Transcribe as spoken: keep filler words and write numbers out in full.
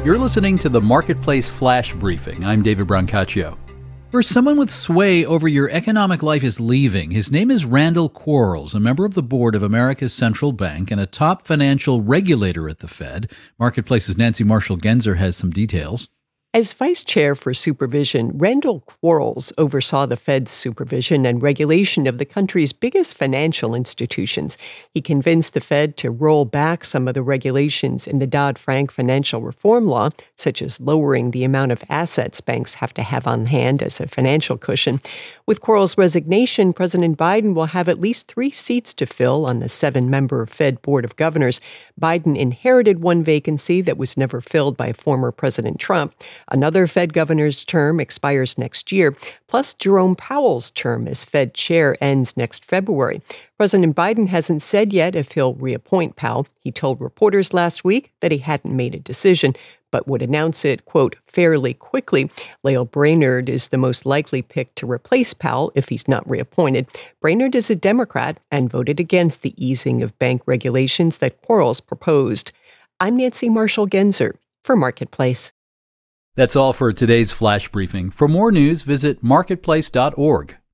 You're listening to the Marketplace Flash Briefing. I'm David Brancaccio. For someone with sway over your economic life is leaving. His name is Randall Quarles, a member of the board of America's Central Bank and a top financial regulator at the Fed. Marketplace's Nancy Marshall-Genzer has some details. As vice chair for supervision, Randall Quarles oversaw the Fed's supervision and regulation of the country's biggest financial institutions. He convinced the Fed to roll back some of the regulations in the Dodd-Frank financial reform law, such as lowering the amount of assets banks have to have on hand as a financial cushion. With Quarles' resignation, President Biden will have at least three seats to fill on the seven-member Fed Board of Governors. Biden inherited one vacancy that was never filled by former President Trump. Another Fed governor's term expires next year, plus Jerome Powell's term as Fed chair ends next February. President Biden hasn't said yet if he'll reappoint Powell. He told reporters last week that he hadn't made a decision, but would announce it, quote, fairly quickly. Lael Brainerd is the most likely pick to replace Powell if he's not reappointed. Brainerd is a Democrat and voted against the easing of bank regulations that Quarles proposed. I'm Nancy Marshall-Genzer for Marketplace. That's all for today's Flash Briefing. For more news, visit marketplace dot org.